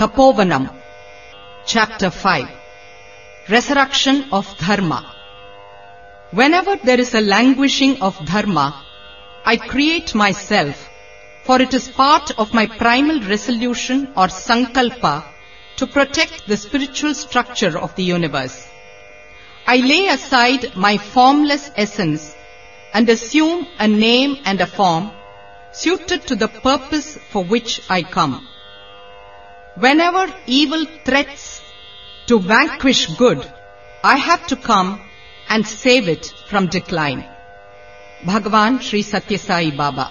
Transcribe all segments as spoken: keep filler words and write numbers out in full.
Tapovanam, Chapter five. Resurrection of Dharma. Whenever there is a languishing of Dharma, I create myself, for it is part of my primal resolution or sankalpa to protect the spiritual structure of the universe. I lay aside my formless essence and assume a name and a form suited to the purpose for which I come. Whenever evil threats to vanquish good, I have to come and save it from decline. Bhagavan Sri Satya Sai Baba.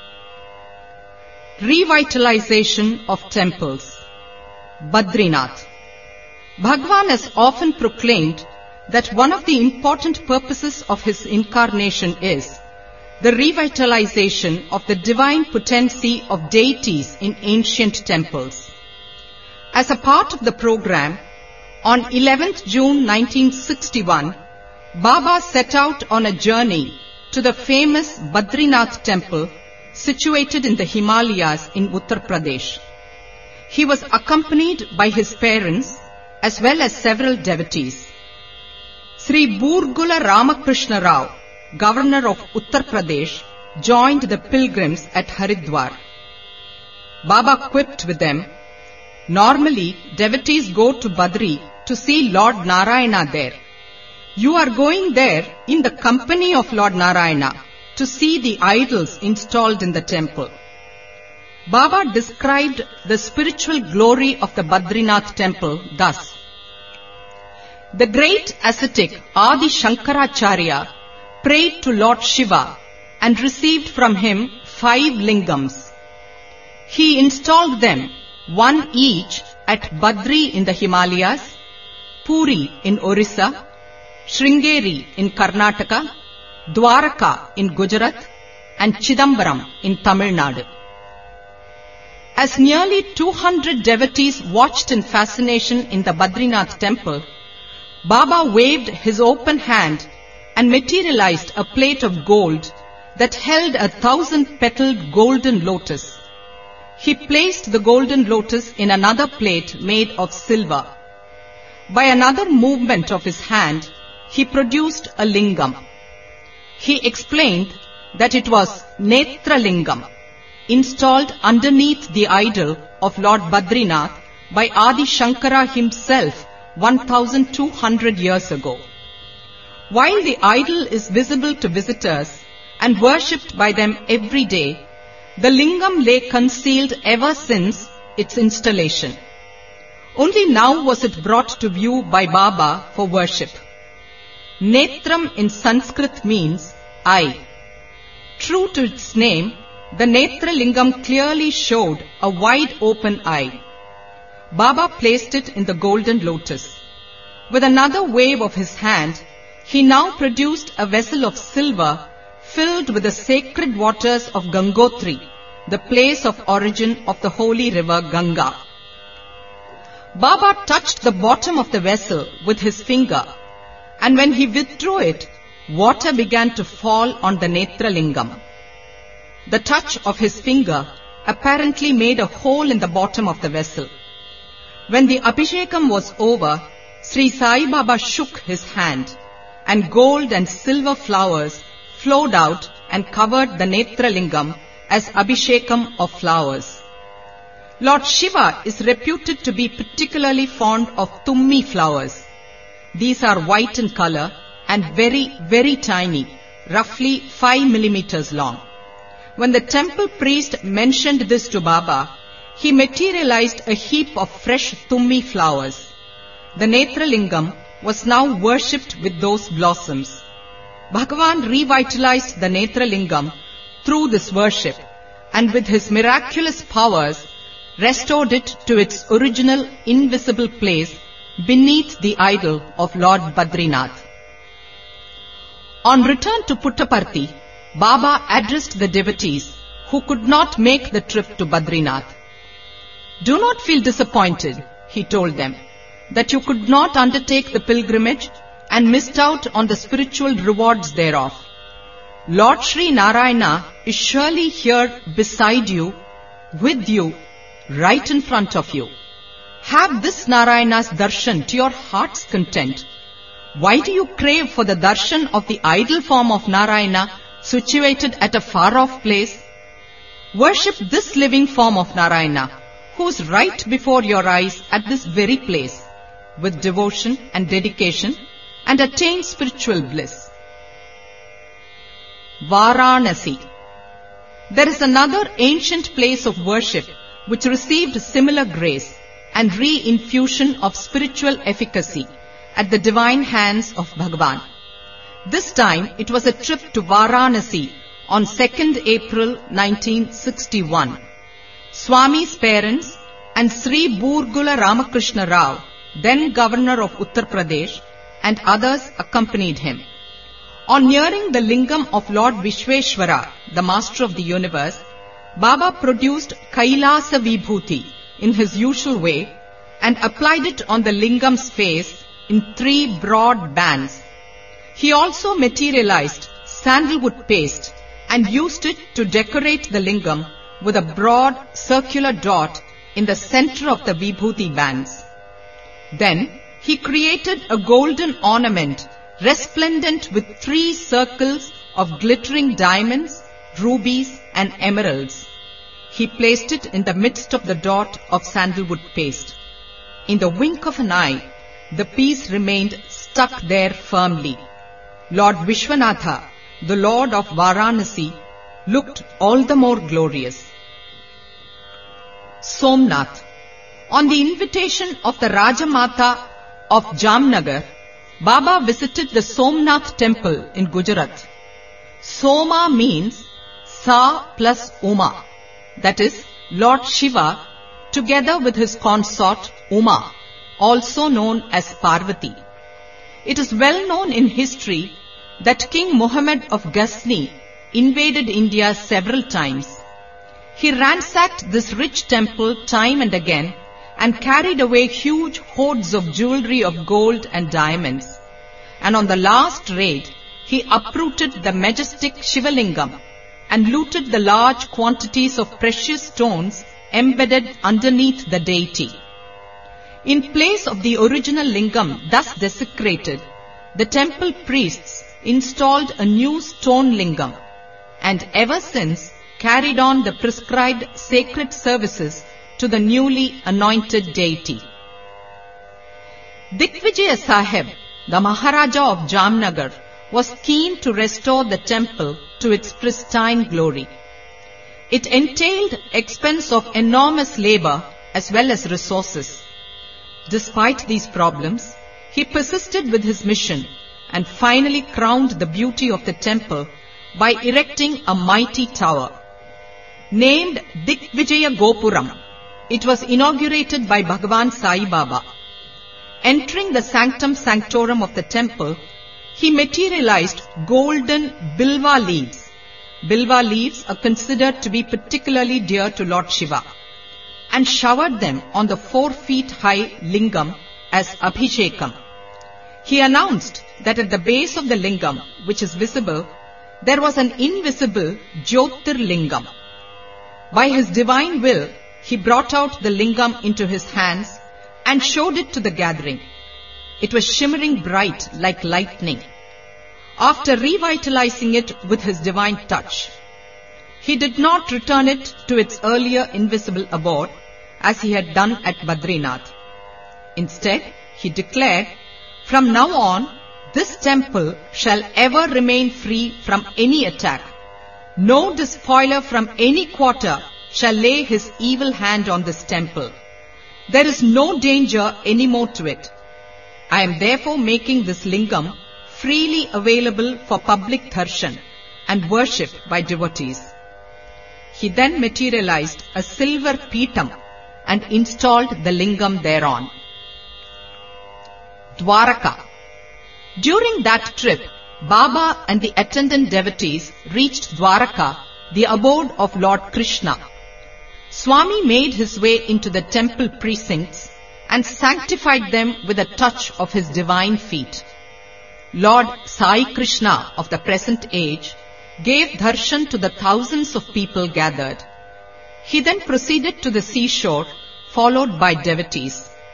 Revitalization of temples. Badrinath. Bhagavan has often proclaimed that one of the important purposes of his incarnation is the revitalization of the divine potency of deities in ancient temples. As a part of the program, on eleventh June nineteen sixty-one, Baba set out on a journey to the famous Badrinath temple situated in the Himalayas in Uttar Pradesh. He was accompanied by his parents as well as several devotees. Sri Burgula Ramakrishna Rao, Governor of Uttar Pradesh, joined the pilgrims at Haridwar. Baba quipped with them, "Normally, devotees go to Badri to see Lord Narayana there. You are going there in the company of Lord Narayana to see the idols installed in the temple." Baba described the spiritual glory of the Badrinath temple thus. The great ascetic Adi Shankaracharya prayed to Lord Shiva and received from him five lingams. He installed them, one each, at Badri in the Himalayas, Puri in Orissa, Sringeri in Karnataka, Dwaraka in Gujarat, and Chidambaram in Tamil Nadu. As nearly two hundred devotees watched in fascination in the Badrinath temple, Baba waved his open hand and materialized a plate of gold that held a thousand-petaled golden lotus. He placed the golden lotus in another plate made of silver. By another movement of his hand, he produced a lingam. He explained that it was Netra Lingam, installed underneath the idol of Lord Badrinath by Adi Shankara himself one thousand two hundred years ago. While the idol is visible to visitors and worshipped by them every day, the lingam lay concealed ever since its installation. Only now was it brought to view by Baba for worship. Netram in Sanskrit means eye. True to its name, the Netra Lingam clearly showed a wide open eye. Baba placed it in the golden lotus. With another wave of his hand, he now produced a vessel of silver filled with the sacred waters of Gangotri, the place of origin of the holy river Ganga. Baba touched the bottom of the vessel with his finger, and when he withdrew it, water began to fall on the Netra Lingam. The touch of his finger apparently made a hole in the bottom of the vessel. When the Abhishekam was over, Sri Sai Baba shook his hand, and gold and silver flowers flowed out and covered the Netra Lingam as Abhishekam of flowers. Lord Shiva is reputed to be particularly fond of Tummi flowers. These are white in color and very, very tiny, roughly five millimeters long. When the temple priest mentioned this to Baba, he materialized a heap of fresh Tummi flowers. The Netra Lingam was now worshipped with those blossoms. Bhagavan revitalized the Netra Lingam through this worship, and with his miraculous powers restored it to its original invisible place beneath the idol of Lord Badrinath. On return to Puttaparthi, Baba addressed the devotees who could not make the trip to Badrinath. "Do not feel disappointed," he told them, "that you could not undertake the pilgrimage and missed out on the spiritual rewards thereof. Lord Sri Narayana is surely here beside you, with you, right in front of you. Have this Narayana's darshan to your heart's content. Why do you crave for the darshan of the idol form of Narayana situated at a far-off place? Worship this living form of Narayana, who is right before your eyes at this very place, with devotion and dedication, and attain spiritual bliss. Varanasi. There is another ancient place of worship which received similar grace and re-infusion of spiritual efficacy at the divine hands of Bhagavan. This time it was a trip to Varanasi on second April nineteen sixty-one. Swami's parents and Sri Burgula Ramakrishna Rao, then governor of Uttar Pradesh, and others accompanied him. On nearing the lingam of Lord Vishweshwara, the master of the universe, Baba produced Kailasa Vibhuti in his usual way and applied it on the lingam's face in three broad bands. He also materialized sandalwood paste and used it to decorate the lingam with a broad circular dot in the center of the Vibhuti bands. Then he created a golden ornament resplendent with three circles of glittering diamonds, rubies and emeralds. He placed it in the midst of the dot of sandalwood paste. In the wink of an eye, the piece remained stuck there firmly. Lord Vishwanatha, the Lord of Varanasi, looked all the more glorious. Somnath. On the invitation of the Rajamata of Jamnagar, Baba visited the Somnath temple in Gujarat. Soma means Sa plus Uma, that is, Lord Shiva, together with his consort Uma, also known as Parvati. It is well known in history that King Muhammad of Ghazni invaded India several times. He ransacked this rich temple time and again and carried away huge hoards of jewelry of gold and diamonds. And on the last raid, he uprooted the majestic Shivalingam and looted the large quantities of precious stones embedded underneath the deity. In place of the original lingam thus desecrated, the temple priests installed a new stone lingam and ever since carried on the prescribed sacred services to the newly anointed deity. Dikvijaya Sahib, the Maharaja of Jamnagar, was keen to restore the temple to its pristine glory. It entailed expense of enormous labor as well as resources. Despite these problems, he persisted with his mission and finally crowned the beauty of the temple by erecting a mighty tower. Named Dikvijaya Gopuram, it was inaugurated by Bhagavan Sai Baba. Entering the sanctum sanctorum of the temple, he materialized golden bilva leaves. Bilva leaves are considered to be particularly dear to Lord Shiva, and showered them on the four feet high lingam as Abhishekam. He announced that at the base of the lingam, which is visible, there was an invisible Jyotir lingam. By his divine will, he brought out the lingam into his hands and showed it to the gathering. It was shimmering bright like lightning. After revitalizing it with his divine touch, he did not return it to its earlier invisible abode as he had done at Badrinath. Instead, he declared, "From now on, this temple shall ever remain free from any attack. No despoiler from any quarter shall lay his evil hand on this temple. There is no danger any more to it. I am therefore making this lingam freely available for public darshan and worship by devotees." He then materialized a silver peetam and installed the lingam thereon. Dwaraka. During that trip, Baba and the attendant devotees reached Dwaraka, the abode of Lord Krishna. Swami made his way into the temple precincts and sanctified them with a touch of his divine feet. Lord Sai Krishna of the present age gave darshan to the thousands of people gathered. He then proceeded to the seashore, followed by devotees.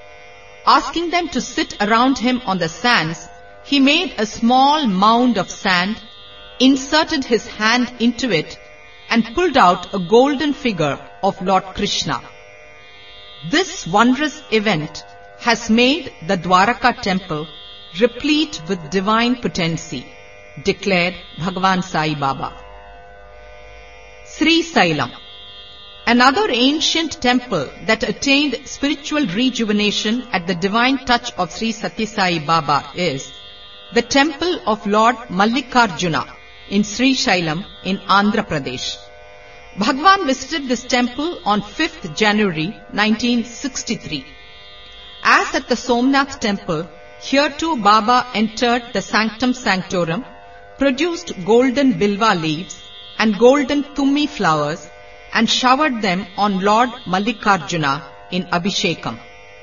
Asking them to sit around him on the sands, he made a small mound of sand, inserted his hand into it, and pulled out a golden figure of Lord Krishna. This wondrous event has made the Dwaraka temple replete with divine potency, declared Bhagavan Sai Baba. Sri Sailam, another ancient temple that attained spiritual rejuvenation at the divine touch of Sri Sathya Sai Baba, is the temple of Lord Mallikarjuna in Sri Sailam in Andhra Pradesh. Bhagwan visited this temple on fifth January nineteen sixty-three. As at the Somnath temple, here too Baba entered the sanctum sanctorum, produced golden bilva leaves and golden tummi flowers, and showered them on Lord Mallikarjuna in Abhishekam.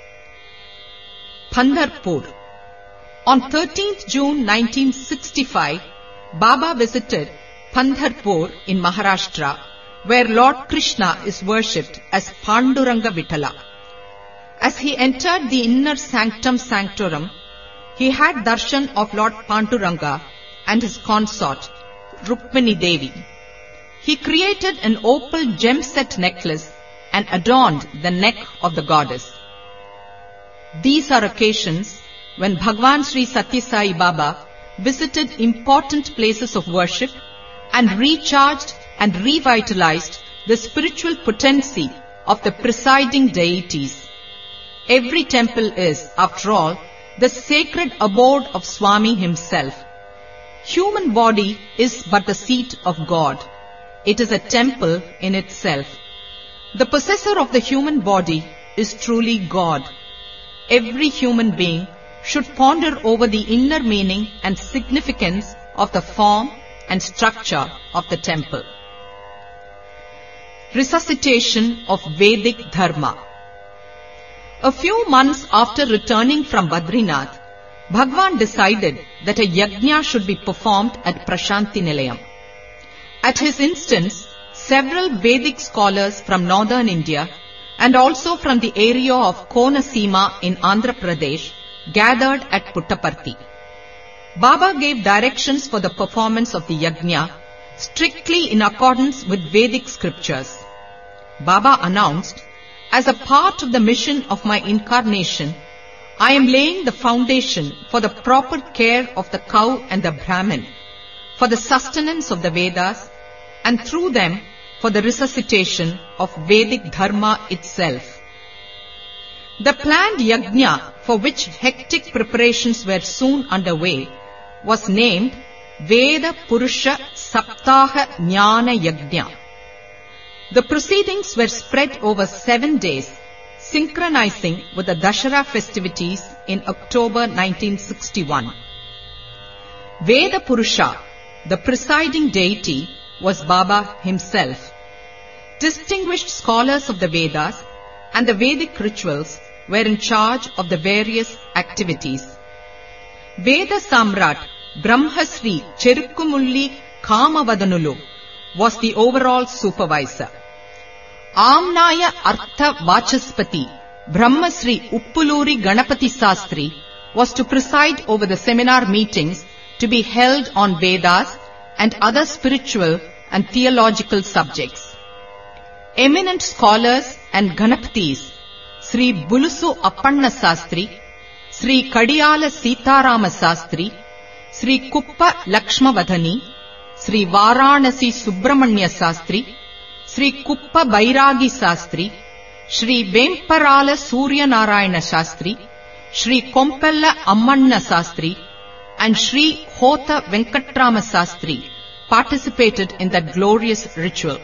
Pandharpur. On thirteenth June nineteen sixty-five, Baba visited Pandharpur in Maharashtra, where Lord Krishna is worshipped as Panduranga Vitala. As he entered the inner sanctum sanctorum, he had darshan of Lord Panduranga and his consort, Rukmini Devi. He created an opal gem-set necklace and adorned the neck of the goddess. These are occasions when Bhagwan Sri Sathya Sai Baba visited important places of worship and recharged and revitalized the spiritual potency of the presiding deities. Every temple is, after all, the sacred abode of Swami himself. Human body is but the seat of God. It is a temple in itself. The possessor of the human body is truly God. Every human being should ponder over the inner meaning and significance of the form and structure of the temple. Resuscitation of Vedic Dharma. A few months after returning from Badrinath, Bhagwan decided that a yajna should be performed at Prashanti Nilayam. At his instance, several Vedic scholars from northern India and also from the area of Konasima in Andhra Pradesh gathered at Puttaparthi. Baba gave directions for the performance of the yajna strictly in accordance with Vedic scriptures. Baba announced, "As a part of the mission of my incarnation, I am laying the foundation for the proper care of the cow and the Brahmin, for the sustenance of the Vedas, and through them for the resuscitation of Vedic Dharma itself." The planned yajna, for which hectic preparations were soon underway, was named Veda Purusha Saptaha Jnana Yajna. The proceedings were spread over seven days, synchronizing with the Dashara festivities in October nineteen sixty-one. Veda Purusha, the presiding deity, was Baba himself. Distinguished scholars of the Vedas and the Vedic rituals were in charge of the various activities. Veda Samrat Brahmasri Cherukkumulli Kamavadanulu was the overall supervisor. Amnaya Artha Vachaspati Brahmasri Uppuluri Ganapati Sastri was to preside over the seminar meetings to be held on Vedas and other spiritual and theological subjects. Eminent scholars and Ganapatis, Sri Bulusu Appanna Sastri, Sri Kadiyala Sitarama Sastri, Sri Kuppa Lakshmavadhani, Sri Varanasi Subramanya Sastri, Sri Kuppa Bairagi Sastri, Sri Vemparala Surya Narayana Sastri, Sri Kompella Ammanna Sastri, and Sri Hota Venkatrama Sastri participated in that glorious ritual.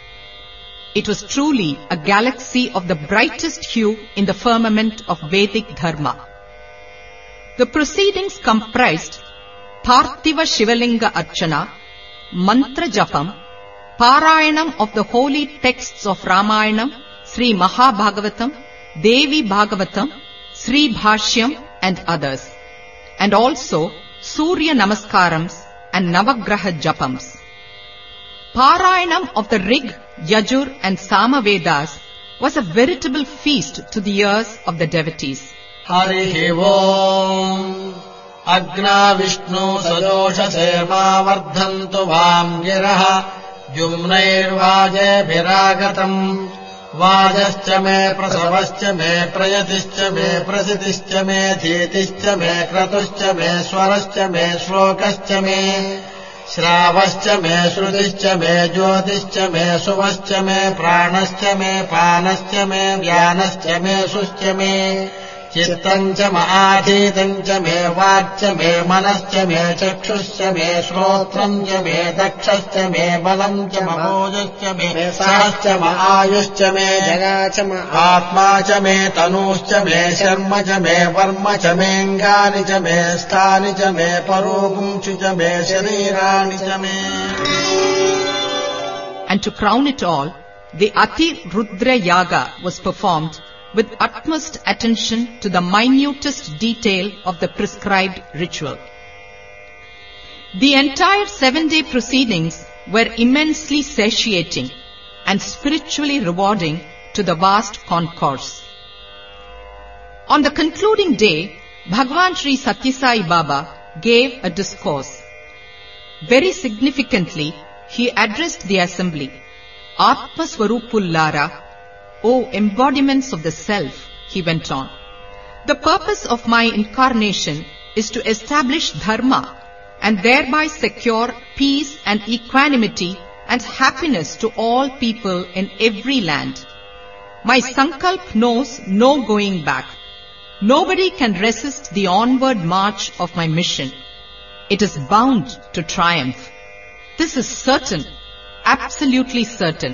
It was truly a galaxy of the brightest hue in the firmament of Vedic Dharma. The proceedings comprised Parthiva Shivalinga Archana, Mantra Japam, Parayanam of the holy texts of Ramayanam, Sri Mahabhagavatam, Devi Bhagavatam, Sri Bhashyam and others, and also Surya Namaskarams and Navagraha Japams. Parayanam of the Rig, Yajur and Sama Vedas was a veritable feast to the ears of the devotees. Harihi Om. Agna Vishnu Sajosha Sema Vardhantu Vam Giraha Jumnair Vaje Viragatam Vajascha me Prasavascha me Prayatischa me Prasitischa me Dhitischa me Kratuscha me Swarascha me Shlokascha me Shravascha me Shrutischa me Jyotischa me Suvascha me Pranascha me Panascha me Vyanascha me Suscha me Chittancha Ma'adhitancha me Vachcha me Manascha me Chakshuscha me Shrotramcha me Dakshascha me Balamcha Mapojascha me Sahascha Ma'ayuscha me Jagacha Atmacha me Tanuscha me Sharmacha me Varmacha me Nganicha me Sthanicha me Parogumchucha me Shariranicha me. And to crown it all, the Ati Rudra Yaga was performed with utmost attention to the minutest detail of the prescribed ritual. The entire seven-day proceedings were immensely satiating and spiritually rewarding to the vast concourse. On the concluding day, Bhagwan Sri Sathya Sai Baba gave a discourse. Very significantly, he addressed the assembly. Atma Swarupullara, O embodiments of the self, he went on. The purpose of my incarnation is to establish dharma and thereby secure peace and equanimity and happiness to all people in every land. My sankalp knows no going back. Nobody can resist the onward march of my mission. It is bound to triumph. This is certain, absolutely certain.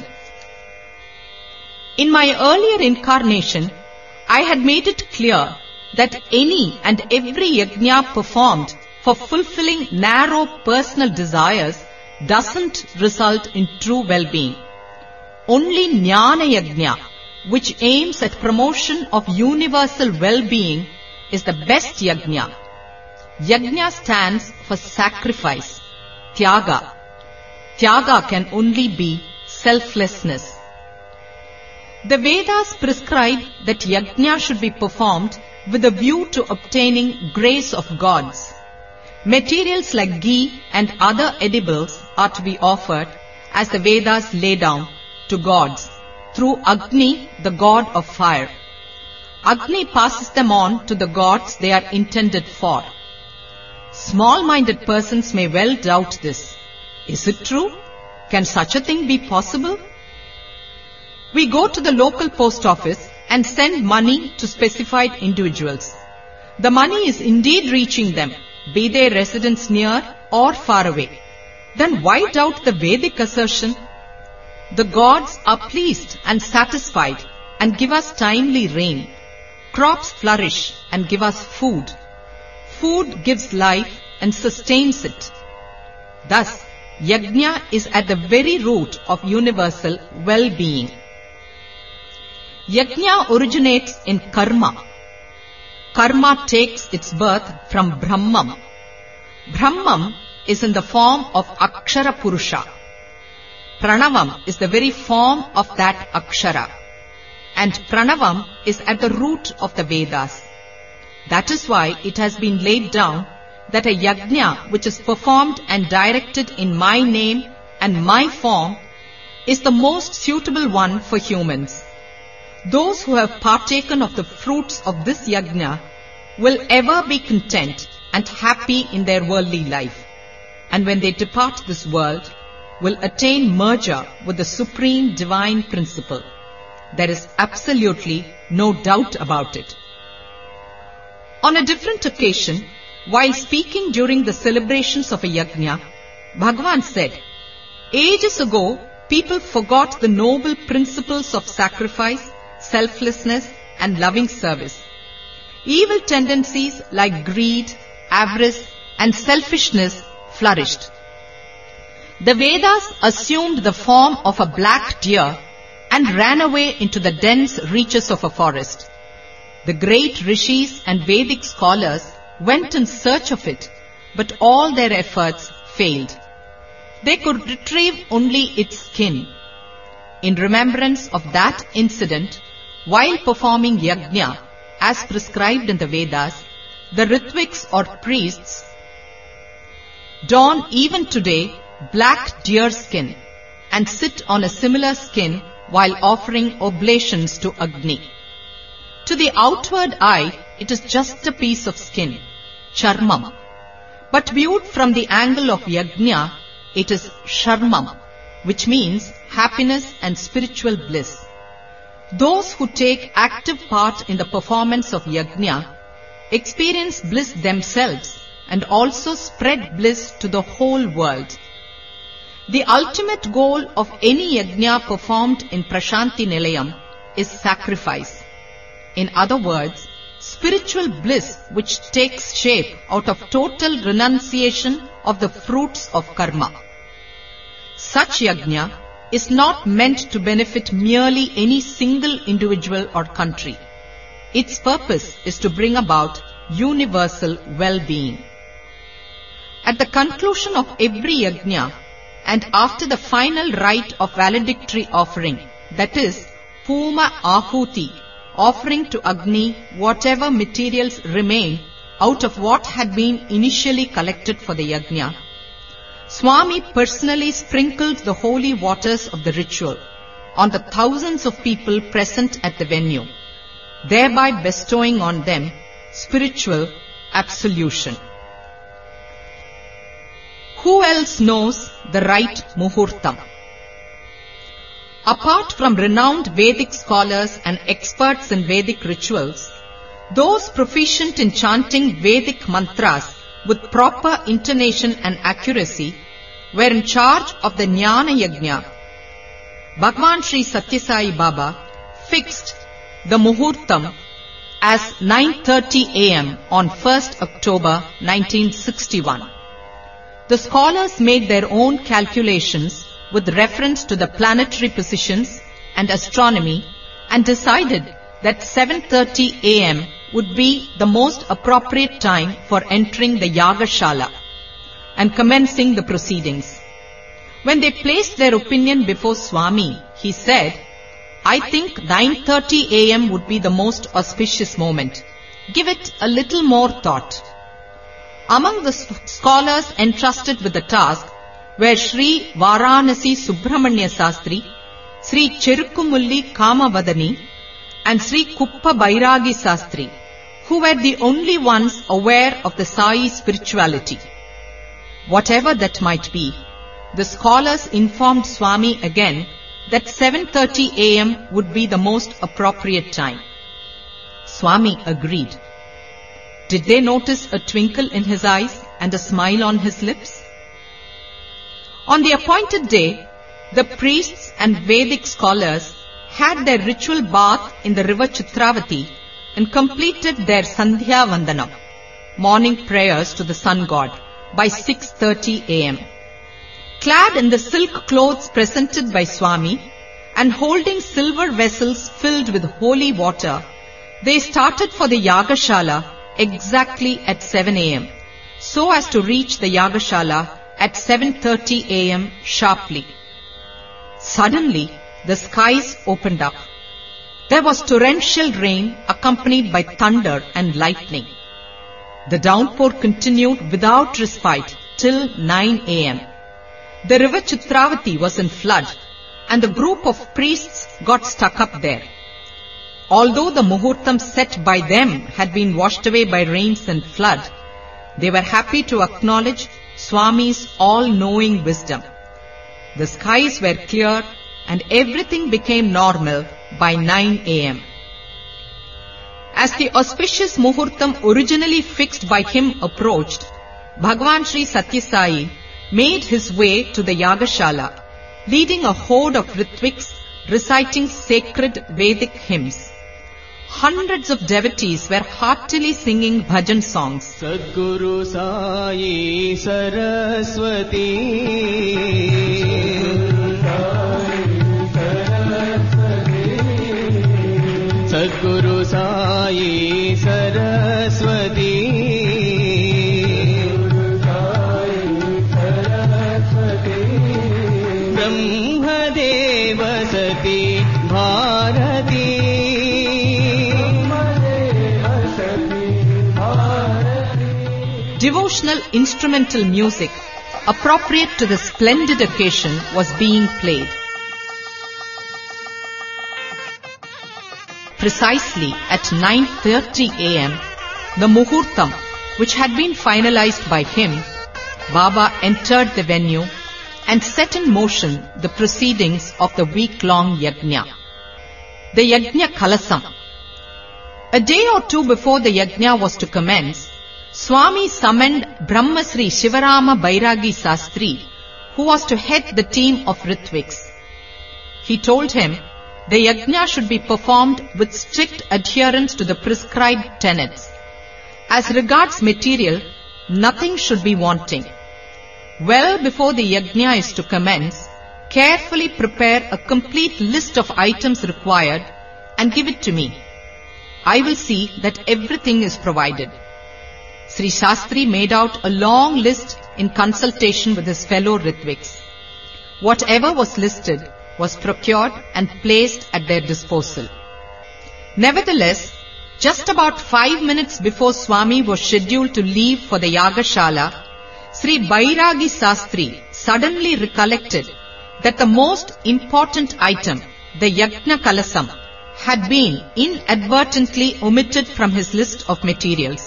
In my earlier incarnation, I had made it clear that any and every yajna performed for fulfilling narrow personal desires doesn't result in true well-being. Only Jnana Yajna, which aims at promotion of universal well-being, is the best yajna. Yajna stands for sacrifice, Tyaga. Tyaga can only be selflessness. The Vedas prescribe that yajna should be performed with a view to obtaining grace of gods. Materials like ghee and other edibles are to be offered, as the Vedas lay down, to gods through Agni, the god of fire. Agni passes them on to the gods they are intended for. Small-minded persons may well doubt this. Is it true? Can such a thing be possible? We go to the local post office and send money to specified individuals. The money is indeed reaching them, be they residents near or far away. Then why doubt the Vedic assertion? The gods are pleased and satisfied and give us timely rain. Crops flourish and give us food. Food gives life and sustains it. Thus, yajna is at the very root of universal well-being. Yajna originates in karma. Karma takes its birth from Brahman. Brahman is in the form of Akshara Purusha. Pranavam is the very form of that Akshara. And Pranavam is at the root of the Vedas. That is why it has been laid down that a yajna which is performed and directed in my name and my form is the most suitable one for humans. Those who have partaken of the fruits of this yajna will ever be content and happy in their worldly life, and when they depart this world, will attain merger with the supreme divine principle. There is absolutely no doubt about it. On a different occasion, while speaking during the celebrations of a yajna, Bhagavan said, ages ago, people forgot the noble principles of sacrifice, selflessness and loving service. Evil tendencies like greed, avarice and selfishness flourished. The Vedas assumed the form of a black deer and ran away into the dense reaches of a forest. The great rishis and Vedic scholars went in search of it, but all their efforts failed. They could retrieve only its skin. In remembrance of that incident, while performing yajna, as prescribed in the Vedas, the Ritviks or priests don even today black deer skin and sit on a similar skin while offering oblations to Agni. To the outward eye, it is just a piece of skin, charmam. But viewed from the angle of yajna, it is sharmam, which means happiness and spiritual bliss. Those who take active part in the performance of yajna experience bliss themselves and also spread bliss to the whole world. The ultimate goal of any yajna performed in Prashanti Nilayam is sacrifice. In other words, spiritual bliss which takes shape out of total renunciation of the fruits of karma. Such yajna is not meant to benefit merely any single individual or country. Its purpose is to bring about universal well-being. At the conclusion of every yajna and after the final rite of valedictory offering, that is, Puma Ahuti, offering to Agni whatever materials remain out of what had been initially collected for the yajna, Swami personally sprinkled the holy waters of the ritual on the thousands of people present at the venue, thereby bestowing on them spiritual absolution. Who else knows the right muhurtam? Apart from renowned Vedic scholars and experts in Vedic rituals, those proficient in chanting Vedic mantras with proper intonation and accuracy were in charge of the Jnana Yajna. Bhagwan Sri Satya Sai Baba fixed the muhurtam as nine thirty a m on first October nineteen sixty-one. The scholars made their own calculations with reference to the planetary positions and astronomy and decided that seven thirty a m would be the most appropriate time for entering the Yagashala and commencing the proceedings. When they placed their opinion before Swami, he said, "I think nine thirty a m would be the most auspicious moment. Give it a little more thought." Among the scholars entrusted with the task were Sri Varanasi Subramanya Sastri, Sri Cherukkumulli Kamavadani, and Sri Kuppa Bairagi Sastri, who were the only ones aware of the Sai spirituality. Whatever that might be, the scholars informed Swami again that seven thirty a m would be the most appropriate time. Swami agreed. Did they notice a twinkle in his eyes and a smile on his lips? On the appointed day, the priests and Vedic scholars had their ritual bath in the river Chitravati and completed their Sandhya Vandanam, morning prayers to the sun god, by six thirty a m Clad in the silk clothes presented by Swami and holding silver vessels filled with holy water, they started for the Yagashala exactly at seven a m, so as to reach the Yagashala at seven thirty a m sharply. Suddenly, the skies opened up. There was torrential rain accompanied by thunder and lightning. The downpour continued without respite till nine a m The river Chitravati was in flood and the group of priests got stuck up there. Although the muhurtam set by them had been washed away by rains and flood, they were happy to acknowledge Swami's all-knowing wisdom. The skies were clear and everything became normal by nine a m As the auspicious muhurtam originally fixed by him approached, Bhagwan Sri Satya Sai made his way to the Yagashala, leading a horde of Ritviks reciting sacred Vedic hymns. Hundreds of devotees were heartily singing bhajan songs. Sadguru Sai Saraswati, Sadguru Sai Saraswati, Brahmadeva Sati Bharati, devotional instrumental music appropriate to the splendid occasion was being played. Precisely at nine thirty a m, the muhurtam, which had been finalized by him, Baba entered the venue and set in motion the proceedings of the week-long yajna. The yajna kalasam. A day or two before the yajna was to commence, Swami summoned Brahmasri Shivarama Bairagi Sastri, who was to head the team of Ritviks. He told him the yajna should be performed with strict adherence to the prescribed tenets. As regards material, nothing should be wanting. Well before the yajna is to commence, carefully prepare a complete list of items required and give it to me. I will see that everything is provided. Sri Shastri made out a long list in consultation with his fellow Ritviks. Whatever was listed was procured and placed at their disposal. Nevertheless, just about five minutes before Swami was scheduled to leave for the Yagashala, Sri Bairagi Sastri suddenly recollected that the most important item, the Yajna Kalasam, had been inadvertently omitted from his list of materials.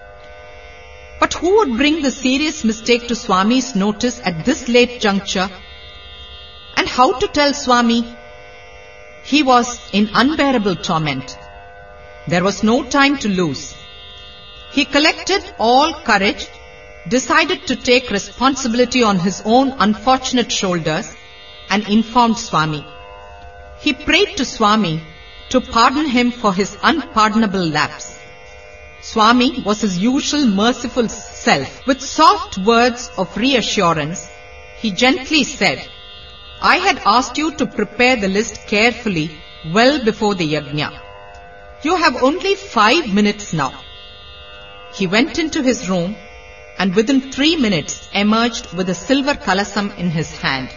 But who would bring the serious mistake to Swami's notice at this late juncture? And how to tell Swami? He was in unbearable torment. There was no time to lose. He collected all courage, decided to take responsibility on his own unfortunate shoulders, and informed Swami. He prayed to Swami to pardon him for his unpardonable lapse. Swami was his usual merciful self. With soft words of reassurance, he gently said, I had asked you to prepare the list carefully well before the yajna. You have only five minutes now. He went into his room and within three minutes emerged with a silver kalasam in his hand.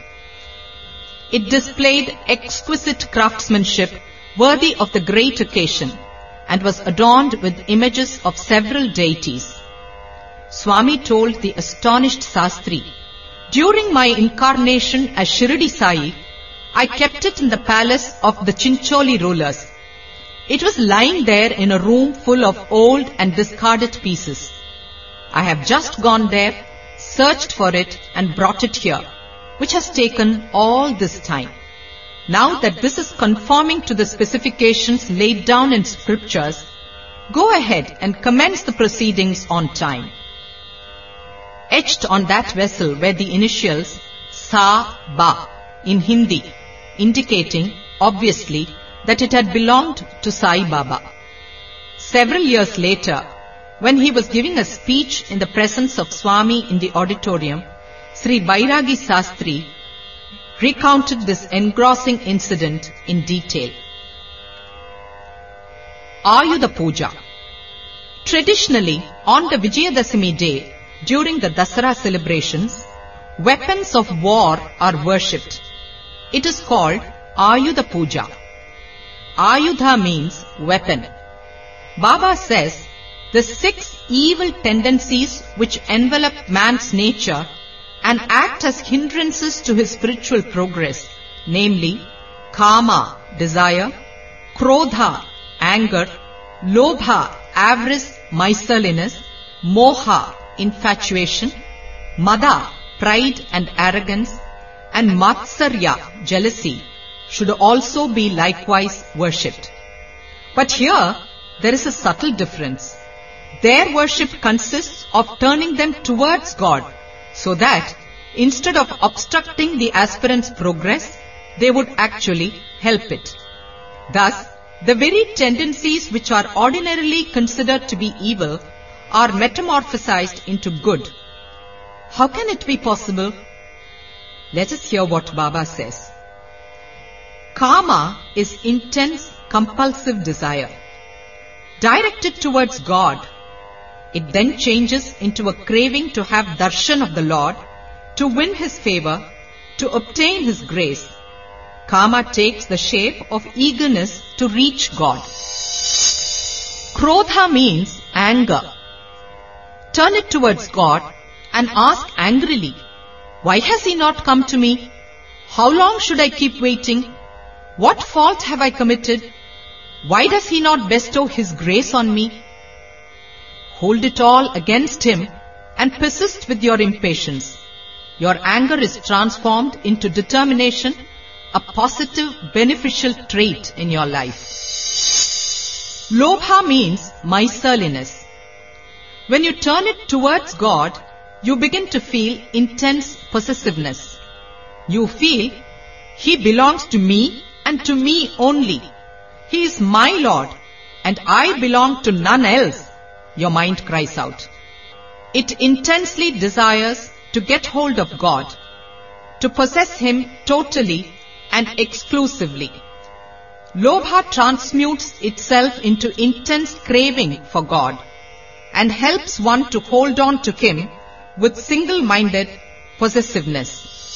It displayed exquisite craftsmanship worthy of the great occasion and was adorned with images of several deities. Swami told the astonished Sastri, during my incarnation as Shirdi Sai, I kept it in the palace of the Chincholi rulers. It was lying there in a room full of old and discarded pieces. I have just gone there, searched for it and brought it here, which has taken all this time. Now that this is conforming to the specifications laid down in scriptures, go ahead and commence the proceedings on time. Etched on that vessel were the initials Sa Ba in Hindi, indicating, obviously, that it had belonged to Sai Baba. Several years later, when he was giving a speech in the presence of Swami in the auditorium, Sri Bairagi Sastri recounted this engrossing incident in detail. Ayudha Puja. Traditionally, on the Vijayadashami day, during the Dasara celebrations, weapons of war are worshipped. It is called Ayudha Puja. Ayudha means weapon. Baba says the six evil tendencies which envelop man's nature and act as hindrances to his spiritual progress, namely Kama, desire, Krodha, anger, Lobha, avarice, miserliness, Moha, infatuation, Mada, pride and arrogance, and Matsarya, jealousy, should also be likewise worshipped. But here there is a subtle difference. Their worship consists of turning them towards God, so that instead of obstructing the aspirant's progress, they would actually help it. Thus, the very tendencies which are ordinarily considered to be evil are metamorphosized into good. How can it be possible? Let us hear what Baba says. Kama is intense, compulsive desire. Directed towards God, it then changes into a craving to have darshan of the Lord, to win His favor, to obtain His grace. Kama takes the shape of eagerness to reach God. Krodha means anger. turn it towards God and ask angrily, "Why has he not come to me? How long should I keep waiting? What fault have I committed? Why does he not bestow his grace on me?" Hold it all against him and persist with your impatience. Your anger is transformed into determination, a positive, beneficial trait in your life. Lobha means miserliness. When you turn it towards God, you begin to feel intense possessiveness. You feel, "He belongs to me and to me only. He is my Lord and I belong to none else," your mind cries out. It intensely desires to get hold of God, to possess Him totally and exclusively. Lobha transmutes itself into intense craving for God and helps one to hold on to Him with single-minded possessiveness.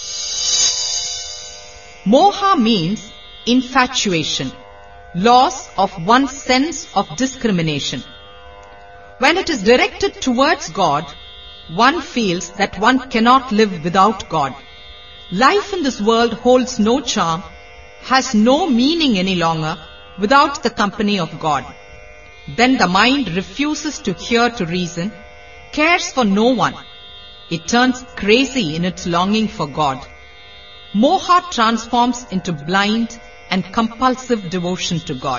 Moha means infatuation, loss of one's sense of discrimination. When it is directed towards God, one feels that one cannot live without God. Life in this world holds no charm, has no meaning any longer without the company of God. Then the mind refuses to hear to reason, cares for no one. It turns crazy in its longing for God. Moha transforms into blind and compulsive devotion to God.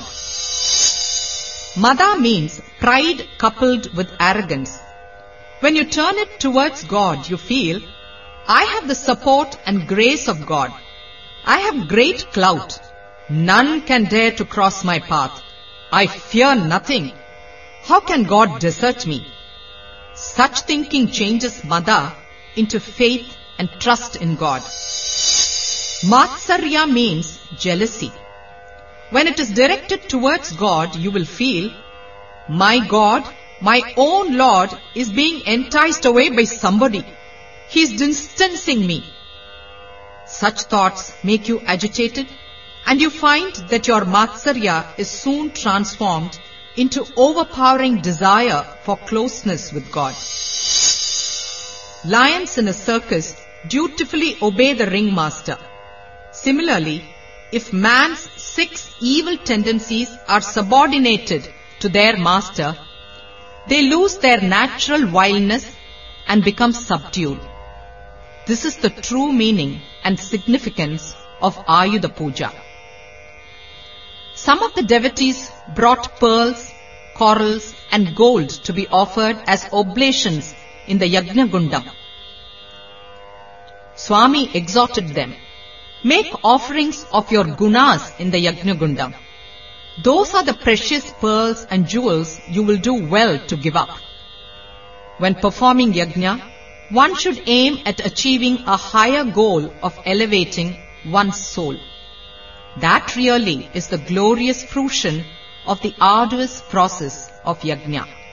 Mada means pride coupled with arrogance. When you turn it towards God, you feel, "I have the support and grace of God. I have great clout. None can dare to cross my path. I fear nothing. How can God desert me?" Such thinking changes Mada into faith and trust in God. Matsarya means jealousy. When it is directed towards God, you will feel, "My God, my own Lord, is being enticed away by somebody. He is distancing me." Such thoughts make you agitated, and you find that your Matsarya is soon transformed into overpowering desire for closeness with God. Lions in a circus dutifully obey the ringmaster. Similarly, if man's six evil tendencies are subordinated to their master, they lose their natural wildness and become subdued. This is the true meaning and significance of Ayudha Puja. Some of the devotees brought pearls, corals and gold to be offered as oblations in the Yajna Gundam. Swami exhorted them, "Make offerings of your gunas in the Yajna Gundam. Those are the precious pearls and jewels you will do well to give up." When performing yajna, one should aim at achieving a higher goal of elevating one's soul. That really is the glorious fruition of the arduous process of yajna.